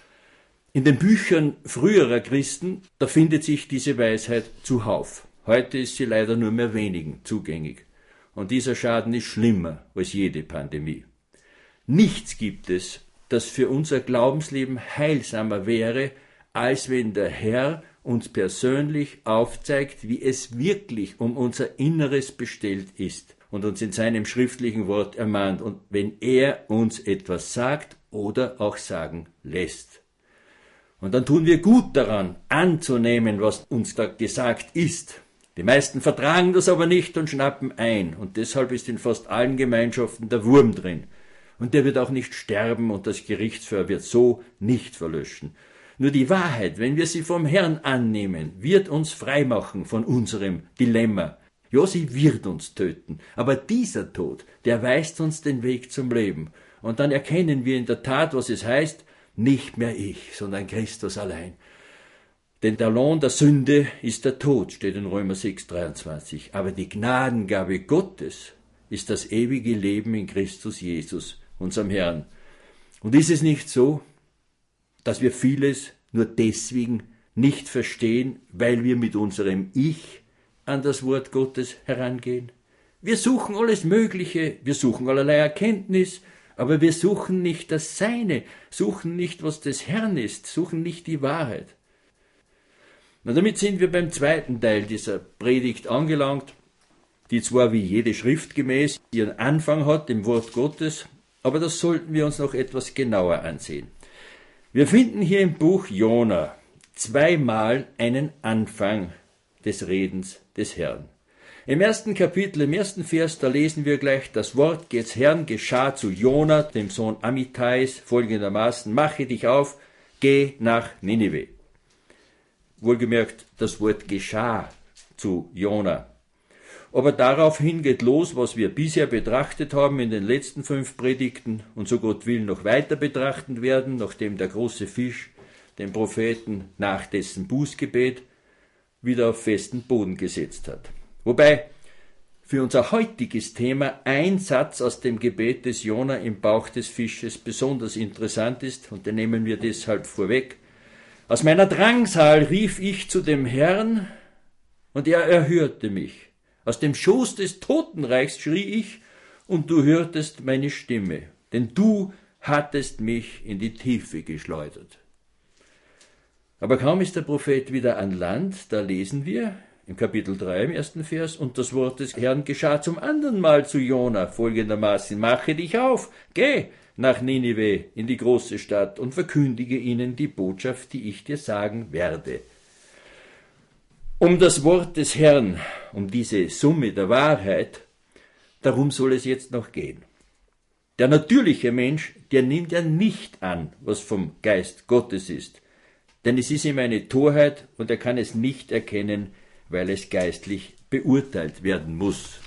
S1: In den Büchern früherer Christen, da findet sich diese Weisheit zuhauf. Heute ist sie leider nur mehr wenigen zugänglich. Und dieser Schaden ist schlimmer als jede Pandemie. Nichts gibt es, das für unser Glaubensleben heilsamer wäre, als wenn der Herr uns persönlich aufzeigt, wie es wirklich um unser Inneres bestellt ist und uns in seinem schriftlichen Wort ermahnt und wenn er uns etwas sagt oder auch sagen lässt. Und dann tun wir gut daran, anzunehmen, was uns da gesagt ist. Die meisten vertragen das aber nicht und schnappen ein und deshalb ist in fast allen Gemeinschaften der Wurm drin. Und der wird auch nicht sterben und das Gerichtsfeuer wird so nicht verlöschen. Nur die Wahrheit, wenn wir sie vom Herrn annehmen, wird uns freimachen von unserem Dilemma. Ja, sie wird uns töten, aber dieser Tod, der weist uns den Weg zum Leben. Und dann erkennen wir in der Tat, was es heißt, nicht mehr ich, sondern Christus allein. Denn der Lohn der Sünde ist der Tod, steht in Römer 6,23. Aber die Gnadengabe Gottes ist das ewige Leben in Christus Jesus, unserem Herrn. Und ist es nicht so, dass wir vieles nur deswegen nicht verstehen, weil wir mit unserem Ich an das Wort Gottes herangehen? Wir suchen alles Mögliche, wir suchen allerlei Erkenntnis, aber wir suchen nicht das Seine, suchen nicht, was des Herrn ist, suchen nicht die Wahrheit. Und damit sind wir beim zweiten Teil dieser Predigt angelangt, die zwar wie jede Schrift gemäß ihren Anfang hat im Wort Gottes, aber das sollten wir uns noch etwas genauer ansehen. Wir finden hier im Buch Jona zweimal einen Anfang des Redens des Herrn. Im ersten Kapitel, im ersten Vers, da lesen wir gleich, das Wort des Herrn geschah zu Jona, dem Sohn Amittais, folgendermaßen, mache dich auf, geh nach Ninive. Wohlgemerkt, das Wort geschah zu Jona. Aber daraufhin geht los, was wir bisher betrachtet haben in den letzten 5 Predigten und so Gott will noch weiter betrachten werden, nachdem der große Fisch den Propheten nach dessen Bußgebet wieder auf festen Boden gesetzt hat. Wobei für unser heutiges Thema ein Satz aus dem Gebet des Jona im Bauch des Fisches besonders interessant ist, und den nehmen wir deshalb vorweg. Aus meiner Drangsal rief ich zu dem Herrn, und er erhörte mich. Aus dem Schoß des Totenreichs schrie ich, und du hörtest meine Stimme, denn du hattest mich in die Tiefe geschleudert. Aber kaum ist der Prophet wieder an Land, da lesen wir im Kapitel 3 im ersten Vers, und das Wort des Herrn geschah zum anderen Mal zu Jona folgendermaßen, mache dich auf, geh nach Ninive in die große Stadt und verkündige ihnen die Botschaft, die ich dir sagen werde. Um das Wort des Herrn, um diese Summe der Wahrheit, darum soll es jetzt noch gehen. Der natürliche Mensch, der nimmt ja nicht an, was vom Geist Gottes ist, denn es ist ihm eine Torheit und er kann es nicht erkennen, weil es geistlich beurteilt werden muss.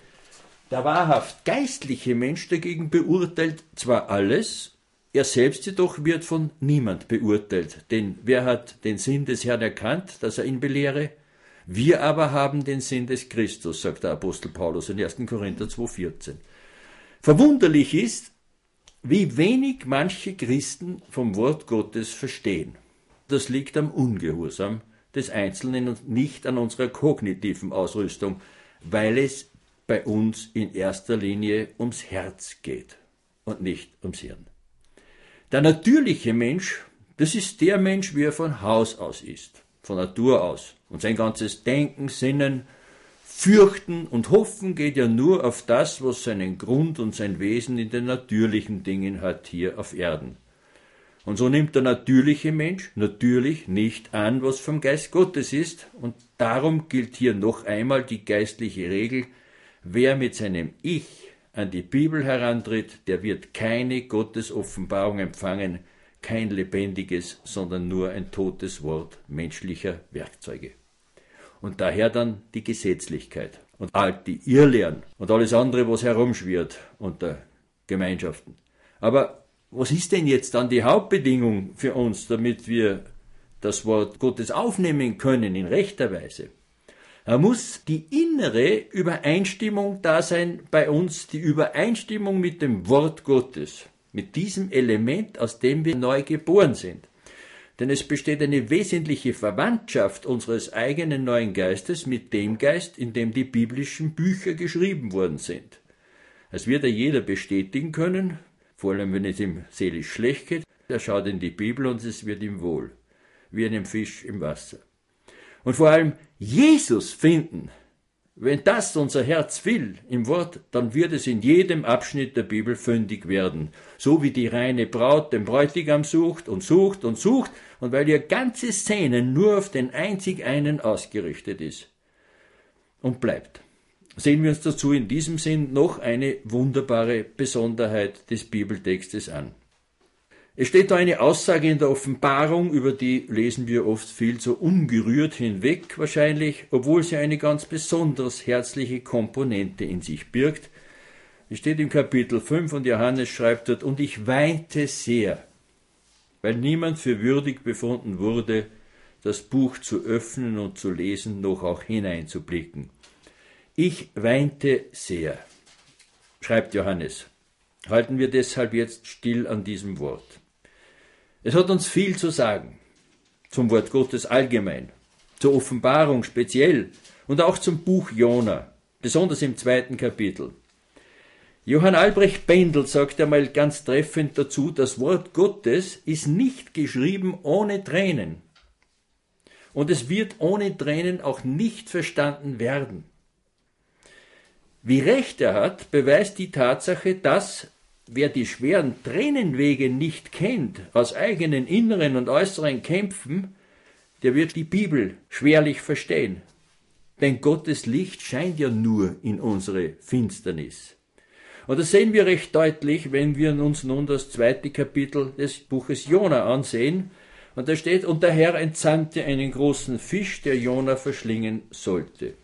S1: Der wahrhaft geistliche Mensch dagegen beurteilt zwar alles, er selbst jedoch wird von niemand beurteilt, denn wer hat den Sinn des Herrn erkannt, dass er ihn belehre? Wir aber haben den Sinn des Christus, sagt der Apostel Paulus in 1. Korinther 2,14. Verwunderlich ist, wie wenig manche Christen vom Wort Gottes verstehen. Das liegt am Ungehorsam des Einzelnen und nicht an unserer kognitiven Ausrüstung, weil es bei uns in erster Linie ums Herz geht und nicht ums Hirn. Der natürliche Mensch, das ist der Mensch, wie er von Haus aus ist, von Natur aus. Und sein ganzes Denken, Sinnen, Fürchten und Hoffen geht ja nur auf das, was seinen Grund und sein Wesen in den natürlichen Dingen hat hier auf Erden. Und so nimmt der natürliche Mensch natürlich nicht an, was vom Geist Gottes ist, und darum gilt hier noch einmal die geistliche Regel, wer mit seinem Ich an die Bibel herantritt, der wird keine Gottesoffenbarung empfangen, kein lebendiges, sondern nur ein totes Wort menschlicher Werkzeuge. Und daher dann die Gesetzlichkeit und all die Irrlehren und alles andere, was herumschwirrt unter Gemeinschaften. Aber was ist denn jetzt dann die Hauptbedingung für uns, damit wir das Wort Gottes aufnehmen können in rechter Weise? Da muss die innere Übereinstimmung da sein bei uns, die Übereinstimmung mit dem Wort Gottes, mit diesem Element, aus dem wir neu geboren sind. Denn es besteht eine wesentliche Verwandtschaft unseres eigenen neuen Geistes mit dem Geist, in dem die biblischen Bücher geschrieben worden sind. Das wird ja jeder bestätigen können, vor allem wenn es ihm seelisch schlecht geht. Er schaut in die Bibel und es wird ihm wohl, wie einem Fisch im Wasser. Und vor allem Jesus finden, wenn das unser Herz will im Wort, dann wird es in jedem Abschnitt der Bibel fündig werden. So wie die reine Braut den Bräutigam sucht und sucht und sucht, und weil ihr ganze Sehnen nur auf den einzig einen ausgerichtet ist und bleibt. Sehen wir uns dazu in diesem Sinn noch eine wunderbare Besonderheit des Bibeltextes an. Es steht da eine Aussage in der Offenbarung, über die lesen wir oft viel so ungerührt hinweg wahrscheinlich, obwohl sie eine ganz besonders herzliche Komponente in sich birgt. Es steht im Kapitel 5 und Johannes schreibt dort, und ich weinte sehr, weil niemand für würdig befunden wurde, das Buch zu öffnen und zu lesen, noch auch hineinzublicken. Ich weinte sehr, schreibt Johannes. Halten wir deshalb jetzt still an diesem Wort. Es hat uns viel zu sagen. zum Wort Gottes allgemein, zur Offenbarung speziell und auch zum Buch Jona, besonders im 2. Kapitel. Johann Albrecht Bendel sagt einmal ganz treffend dazu, das Wort Gottes ist nicht geschrieben ohne Tränen. Und es wird ohne Tränen auch nicht verstanden werden. Wie recht er hat, beweist die Tatsache, dass wer die schweren Tränenwege nicht kennt, aus eigenen inneren und äußeren Kämpfen, der wird die Bibel schwerlich verstehen. Denn Gottes Licht scheint ja nur in unsere Finsternis. Und das sehen wir recht deutlich, wenn wir uns nun das 2. Kapitel des Buches Jona ansehen. Und da steht, und der Herr entsandte einen großen Fisch, der Jona verschlingen sollte.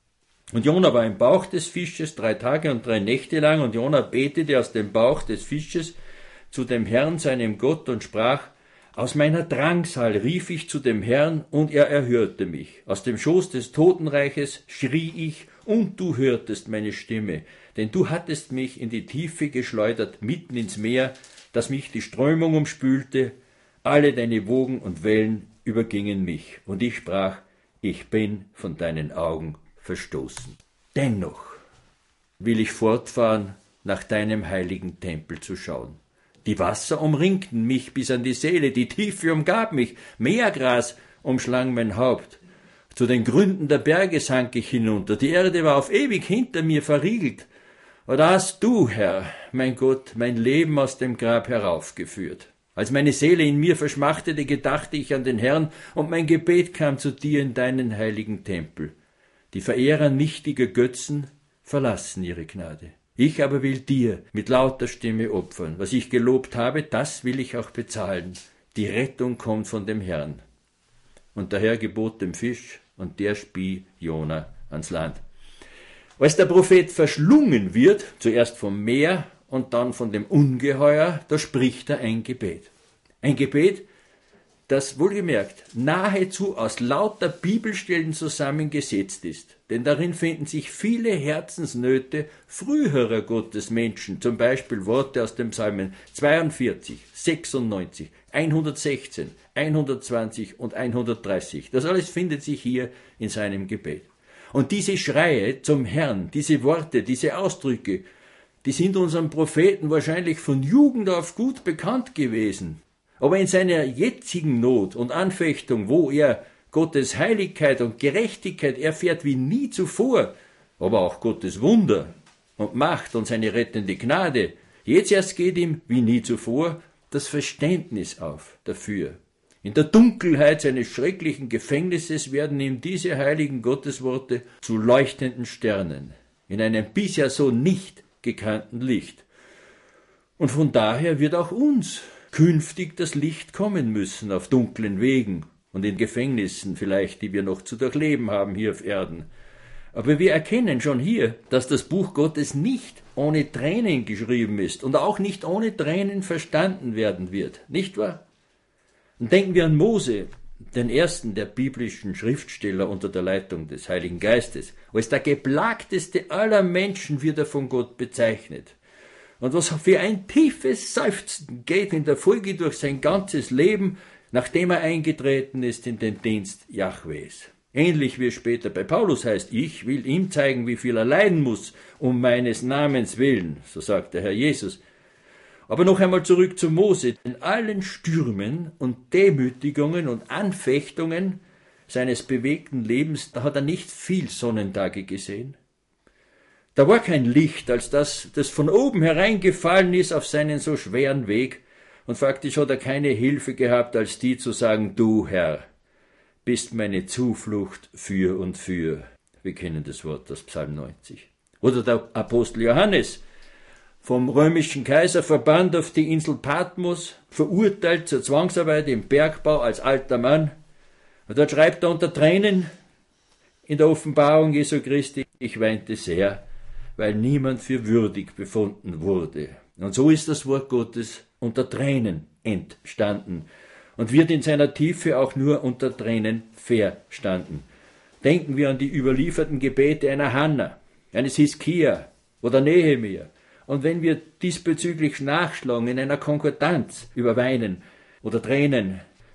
S1: Und Jona war im Bauch des Fisches 3 Tage und 3 Nächte lang, und Jona betete aus dem Bauch des Fisches zu dem Herrn, seinem Gott, und sprach, aus meiner Drangsal rief ich zu dem Herrn, und er erhörte mich. Aus dem Schoß des Totenreiches schrie ich, und du hörtest meine Stimme. Denn du hattest mich in die Tiefe geschleudert, mitten ins Meer, dass mich die Strömung umspülte. Alle deine Wogen und Wellen übergingen mich. Und ich sprach, ich bin von deinen Augen verstoßen. Dennoch will ich fortfahren, nach deinem heiligen Tempel zu schauen. Die Wasser umringten mich bis an die Seele, die Tiefe umgab mich, Meergras umschlang mein Haupt. Zu den Gründen der Berge sank ich hinunter, die Erde war auf ewig hinter mir verriegelt. Und da hast du, Herr, mein Gott, mein Leben aus dem Grab heraufgeführt. Als meine Seele in mir verschmachtete, gedachte ich an den Herrn, und mein Gebet kam zu dir in deinen heiligen Tempel. Die Verehrer nichtiger Götzen verlassen ihre Gnade. Ich aber will dir mit lauter Stimme opfern. Was ich gelobt habe, das will ich auch bezahlen. Die Rettung kommt von dem Herrn. Und der Herr gebot dem Fisch, und der spie Jona ans Land. Als der Prophet verschlungen wird, zuerst vom Meer und dann von dem Ungeheuer, da spricht er ein Gebet. Ein Gebet, das wohlgemerkt nahezu aus lauter Bibelstellen zusammengesetzt ist. Denn darin finden sich viele Herzensnöte früherer Gottesmenschen, zum Beispiel Worte aus den Psalmen 42, 96, 116, 120 und 130. Das alles findet sich hier in seinem Gebet. Und diese Schreie zum Herrn, diese Worte, diese Ausdrücke, die sind unserem Propheten wahrscheinlich von Jugend auf gut bekannt gewesen. Aber in seiner jetzigen Not und Anfechtung, wo er Gottes Heiligkeit und Gerechtigkeit erfährt wie nie zuvor, aber auch Gottes Wunder und Macht und seine rettende Gnade, jetzt erst geht ihm wie nie zuvor das Verständnis auf dafür. In der Dunkelheit seines schrecklichen Gefängnisses werden ihm diese heiligen Gottesworte zu leuchtenden Sternen, in einem bisher so nicht gekannten Licht. Und von daher wird auch uns künftig das Licht kommen müssen auf dunklen Wegen und in Gefängnissen vielleicht, die wir noch zu durchleben haben hier auf Erden. Aber wir erkennen schon hier, dass das Buch Gottes nicht ohne Tränen geschrieben ist und auch nicht ohne Tränen verstanden werden wird, nicht wahr? Und denken wir an Mose, den ersten der biblischen Schriftsteller unter der Leitung des Heiligen Geistes. Als der geplagteste aller Menschen wird er von Gott bezeichnet. Und was für ein tiefes Seufzen geht in der Folge durch sein ganzes Leben, nachdem er eingetreten ist in den Dienst Jahwes. Ähnlich wie es später bei Paulus heißt, ich will ihm zeigen, wie viel er leiden muss, um meines Namens willen, so sagt der Herr Jesus. Aber noch einmal zurück zu Mose. In allen Stürmen und Demütigungen und Anfechtungen seines bewegten Lebens, da hat er nicht viel Sonnentage gesehen. Da war kein Licht, als das von oben hereingefallen ist auf seinen so schweren Weg. Und faktisch hat er keine Hilfe gehabt, als die zu sagen, du Herr, bist meine Zuflucht für und für. Wir kennen das Wort aus Psalm 90. Oder der Apostel Johannes, vom römischen Kaiser verbannt auf die Insel Patmos, verurteilt zur Zwangsarbeit im Bergbau als alter Mann. Und dort schreibt er unter Tränen in der Offenbarung Jesu Christi, ich weinte sehr, weil niemand für würdig befunden wurde. Und so ist das Wort Gottes unter Tränen entstanden und wird in seiner Tiefe auch nur unter Tränen verstanden. Denken wir an die überlieferten Gebete einer Hannah, eines Hiskia oder Nehemia. Und wenn wir diesbezüglich nachschlagen in einer Konkordanz über Weinen oder Tränen,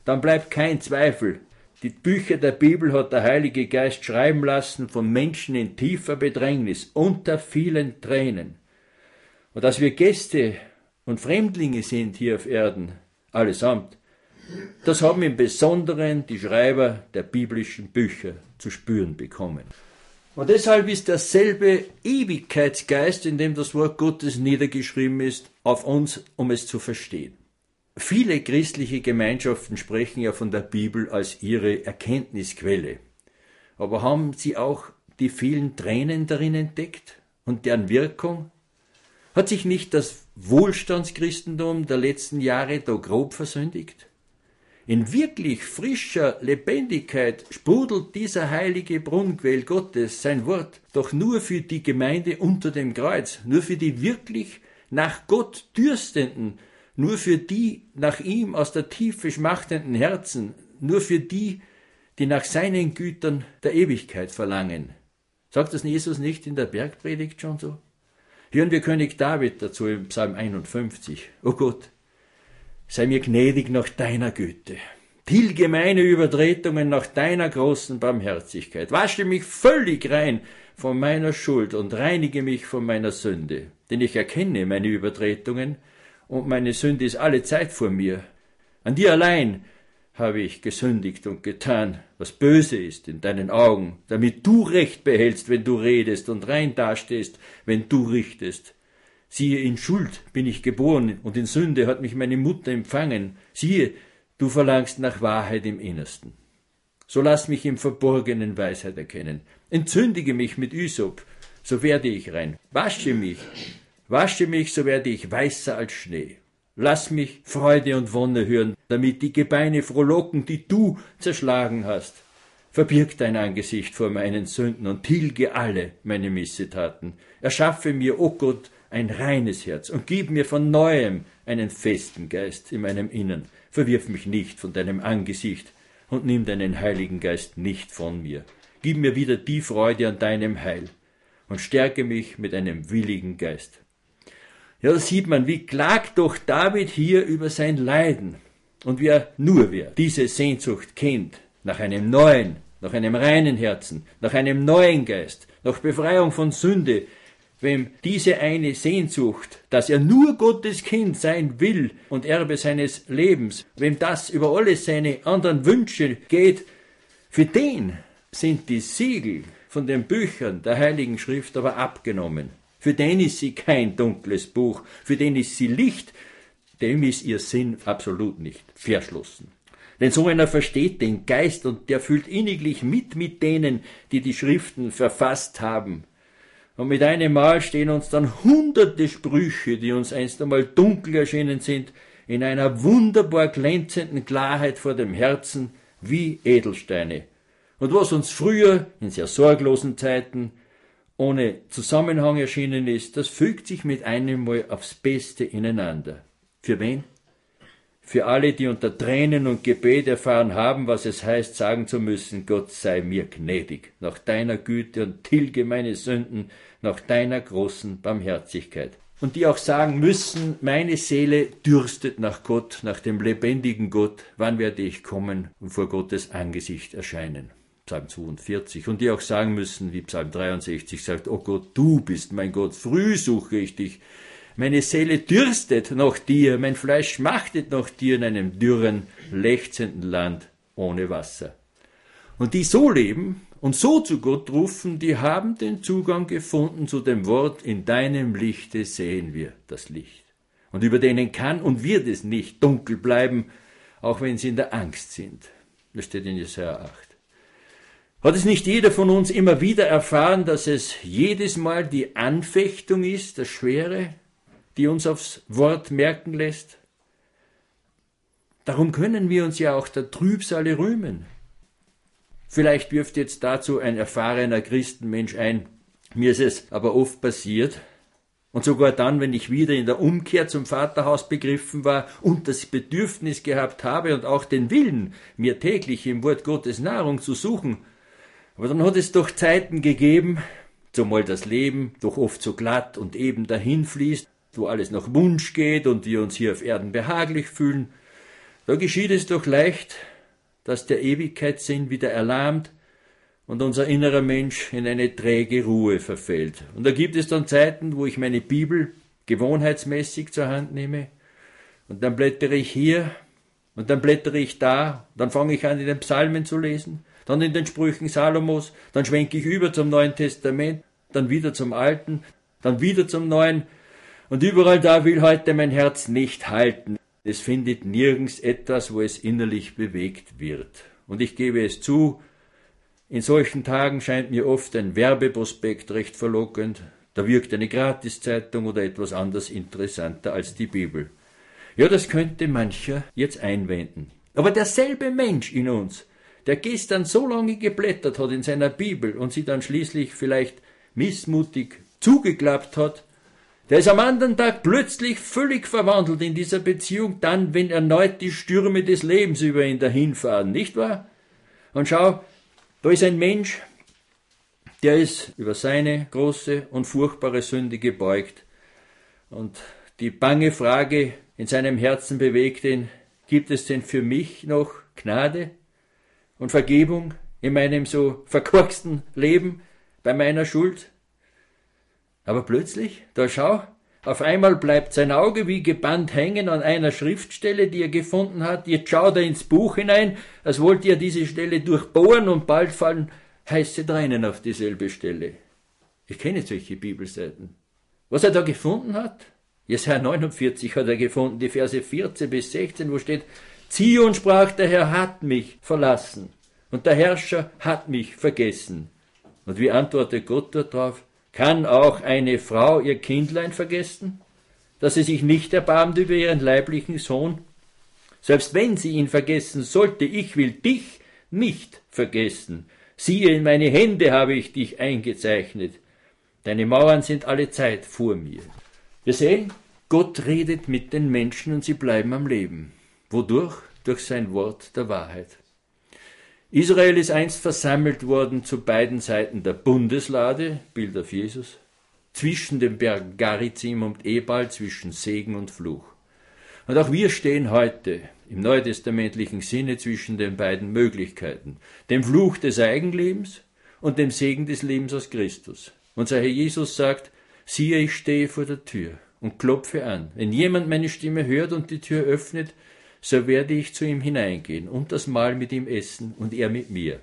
S1: dann bleibt kein Zweifel. Die Bücher der Bibel hat der Heilige Geist schreiben lassen von Menschen in tiefer Bedrängnis, unter vielen Tränen. Und dass wir Gäste und Fremdlinge sind hier auf Erden, allesamt, das haben im Besonderen die Schreiber der biblischen Bücher zu spüren bekommen. Und deshalb ist derselbe Ewigkeitsgeist, in dem das Wort Gottes niedergeschrieben ist, auf uns, um es zu verstehen. Viele christliche Gemeinschaften sprechen ja von der Bibel als ihre Erkenntnisquelle. Aber haben sie auch die vielen Tränen darin entdeckt und deren Wirkung? Hat sich nicht das Wohlstandschristentum der letzten Jahre da grob versündigt? In wirklich frischer Lebendigkeit sprudelt dieser heilige Brunnenquell Gottes, sein Wort, doch nur für die Gemeinde unter dem Kreuz, nur für die wirklich nach Gott Dürstenden, nur für die nach ihm aus der Tiefe schmachtenden Herzen, nur für die, die nach seinen Gütern der Ewigkeit verlangen. Sagt das Jesus nicht in der Bergpredigt schon so? Hören wir König David dazu im Psalm 51. O Gott, sei mir gnädig nach deiner Güte. Tilge meine Übertretungen nach deiner großen Barmherzigkeit. Wasche mich völlig rein von meiner Schuld und reinige mich von meiner Sünde. Denn ich erkenne meine Übertretungen und meine Sünde ist alle Zeit vor mir. An dir allein habe ich gesündigt und getan, was böse ist in deinen Augen, damit du Recht behältst, wenn du redest und rein dastehst, wenn du richtest. Siehe, in Schuld bin ich geboren und in Sünde hat mich meine Mutter empfangen. Siehe, du verlangst nach Wahrheit im Innersten. So lass mich im Verborgenen Weisheit erkennen. Entzündige mich mit Ysop, so werde ich rein. Wasche mich, so werde ich weißer als Schnee. Lass mich Freude und Wonne hören, damit die Gebeine frohlocken, die du zerschlagen hast. Verbirg dein Angesicht vor meinen Sünden und tilge alle meine Missetaten. Erschaffe mir, o Gott, ein reines Herz und gib mir von Neuem einen festen Geist in meinem Innern. Verwirf mich nicht von deinem Angesicht und nimm deinen Heiligen Geist nicht von mir. Gib mir wieder die Freude an deinem Heil und stärke mich mit einem willigen Geist. Ja, da sieht man, wie klagt doch David hier über sein Leiden. Und wer diese Sehnsucht kennt, nach einem neuen, nach einem reinen Herzen, nach einem neuen Geist, nach Befreiung von Sünde, wem diese eine Sehnsucht, dass er nur Gottes Kind sein will und Erbe seines Lebens, wem das über alle seine anderen Wünsche geht, für den sind die Siegel von den Büchern der Heiligen Schrift aber abgenommen. Für den ist sie kein dunkles Buch, für den ist sie Licht, dem ist ihr Sinn absolut nicht verschlossen. Denn so einer versteht den Geist und der fühlt inniglich mit denen, die die Schriften verfasst haben. Und mit einem Mal stehen uns dann hunderte Sprüche, die uns einst einmal dunkel erschienen sind, in einer wunderbar glänzenden Klarheit vor dem Herzen wie Edelsteine. Und was uns früher, in sehr sorglosen Zeiten, ohne Zusammenhang erschienen ist, das fügt sich mit einem Mal aufs Beste ineinander. Für wen? Für alle, die unter Tränen und Gebet erfahren haben, was es heißt, sagen zu müssen, Gott sei mir gnädig, nach deiner Güte und tilge meine Sünden, nach deiner großen Barmherzigkeit. Und die auch sagen müssen, meine Seele dürstet nach Gott, nach dem lebendigen Gott, wann werde ich kommen und vor Gottes Angesicht erscheinen? Psalm 42. Und die auch sagen müssen, wie Psalm 63 sagt, oh Gott, du bist mein Gott, früh suche ich dich. Meine Seele dürstet nach dir, mein Fleisch schmachtet nach dir in einem dürren, lechzenden Land ohne Wasser. Und die so leben und so zu Gott rufen, die haben den Zugang gefunden zu dem Wort, in deinem Lichte sehen wir das Licht. Und über denen kann und wird es nicht dunkel bleiben, auch wenn sie in der Angst sind. Das steht in Jesaja 8. Hat es nicht jeder von uns immer wieder erfahren, dass es jedes Mal die Anfechtung ist, das Schwere, die uns aufs Wort merken lässt? Darum können wir uns ja auch der Trübsale rühmen. Vielleicht wirft jetzt dazu ein erfahrener Christenmensch ein, mir ist es aber oft passiert, und sogar dann, wenn ich wieder in der Umkehr zum Vaterhaus begriffen war und das Bedürfnis gehabt habe und auch den Willen, mir täglich im Wort Gottes Nahrung zu suchen. Aber dann hat es doch Zeiten gegeben, zumal das Leben doch oft so glatt und eben dahin fließt, wo alles nach Wunsch geht und wir uns hier auf Erden behaglich fühlen. Da geschieht es doch leicht, dass der Ewigkeitssinn wieder erlahmt und unser innerer Mensch in eine träge Ruhe verfällt. Und da gibt es dann Zeiten, wo ich meine Bibel gewohnheitsmäßig zur Hand nehme und dann blättere ich hier und dann blättere ich da, dann fange ich an, in den Psalmen zu lesen, dann in den Sprüchen Salomos, dann schwenke ich über zum Neuen Testament, dann wieder zum Alten, dann wieder zum Neuen und überall da will heute mein Herz nicht halten. Es findet nirgends etwas, wo es innerlich bewegt wird. Und ich gebe es zu, in solchen Tagen scheint mir oft ein Werbeprospekt recht verlockend, da wirkt eine Gratiszeitung oder etwas anderes interessanter als die Bibel. Ja, das könnte mancher jetzt einwenden. Aber derselbe Mensch in uns, der gestern so lange geblättert hat in seiner Bibel und sie dann schließlich vielleicht missmutig zugeklappt hat, der ist am anderen Tag plötzlich völlig verwandelt in dieser Beziehung, dann, wenn erneut die Stürme des Lebens über ihn dahinfahren, nicht wahr? Und schau, da ist ein Mensch, der ist über seine große und furchtbare Sünde gebeugt. Und die bange Frage in seinem Herzen bewegt ihn, gibt es denn für mich noch Gnade und Vergebung in meinem so verkorksten Leben bei meiner Schuld? Aber plötzlich, da schau, auf einmal bleibt sein Auge wie gebannt hängen an einer Schriftstelle, die er gefunden hat. Jetzt schaut er ins Buch hinein, als wollte er diese Stelle durchbohren und bald fallen heiße Tränen auf dieselbe Stelle. Ich kenne solche Bibelseiten. Was er da gefunden hat? Jesaja 49 hat er gefunden, die Verse 14 bis 16, wo steht, Zion sprach, der Herr hat mich verlassen und der Herrscher hat mich vergessen. Und wie antwortet Gott darauf? Kann auch eine Frau ihr Kindlein vergessen, dass sie sich nicht erbarmt über ihren leiblichen Sohn? Selbst wenn sie ihn vergessen sollte, ich will dich nicht vergessen. Siehe, in meine Hände habe ich dich eingezeichnet. Deine Mauern sind alle Zeit vor mir. Wir sehen, Gott redet mit den Menschen und sie bleiben am Leben. Wodurch? Durch sein Wort der Wahrheit. Israel ist einst versammelt worden zu beiden Seiten der Bundeslade, Bild auf Jesus, zwischen den Bergen Garizim und Ebal, zwischen Segen und Fluch. Und auch wir stehen heute im neutestamentlichen Sinne zwischen den beiden Möglichkeiten, dem Fluch des Eigenlebens und dem Segen des Lebens aus Christus. Unser Herr Jesus sagt, siehe, ich stehe vor der Tür und klopfe an. Wenn jemand meine Stimme hört und die Tür öffnet, so werde ich zu ihm hineingehen und das Mahl mit ihm essen und er mit mir.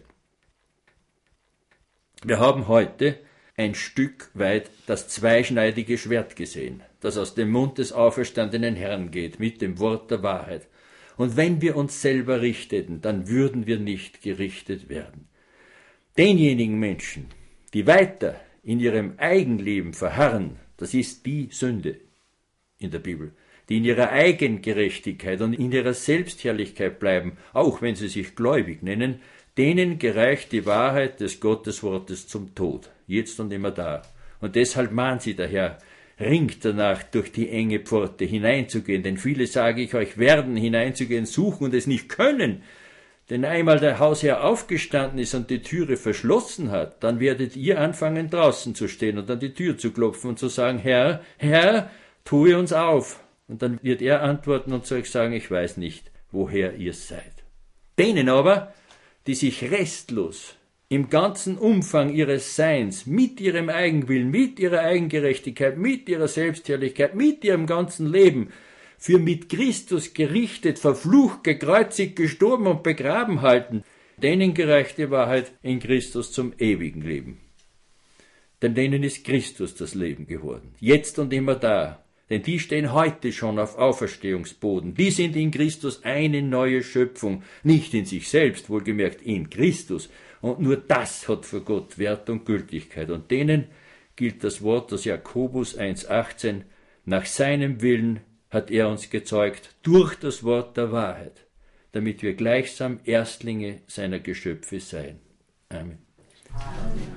S1: Wir haben heute ein Stück weit das zweischneidige Schwert gesehen, das aus dem Mund des auferstandenen Herrn geht, mit dem Wort der Wahrheit. Und wenn wir uns selber richteten, dann würden wir nicht gerichtet werden. Denjenigen Menschen, die weiter in ihrem Eigenleben verharren, das ist die Sünde in der Bibel, die in ihrer Eigengerechtigkeit und in ihrer Selbstherrlichkeit bleiben, auch wenn sie sich gläubig nennen, denen gereicht die Wahrheit des Gotteswortes zum Tod, jetzt und immer da. Und deshalb mahnt sie der Herr, ringt danach, durch die enge Pforte hineinzugehen, denn viele, sage ich euch, werden hineinzugehen, suchen und es nicht können. Denn einmal der Hausherr aufgestanden ist und die Türe verschlossen hat, dann werdet ihr anfangen, draußen zu stehen und an die Tür zu klopfen und zu sagen, Herr, Herr, tue uns auf. Und dann wird er antworten und zu euch sagen, ich weiß nicht, woher ihr seid. Denen aber, die sich restlos im ganzen Umfang ihres Seins, mit ihrem Eigenwillen, mit ihrer Eigengerechtigkeit, mit ihrer Selbstherrlichkeit, mit ihrem ganzen Leben für mit Christus gerichtet, verflucht, gekreuzigt, gestorben und begraben halten, denen gereicht die Wahrheit in Christus zum ewigen Leben. Denn denen ist Christus das Leben geworden, jetzt und immer da. Denn die stehen heute schon auf Auferstehungsboden. Die sind in Christus eine neue Schöpfung, nicht in sich selbst, wohlgemerkt in Christus. Und nur das hat für Gott Wert und Gültigkeit. Und denen gilt das Wort aus Jakobus 1,18, nach seinem Willen hat er uns gezeugt durch das Wort der Wahrheit, damit wir gleichsam Erstlinge seiner Geschöpfe seien. Amen.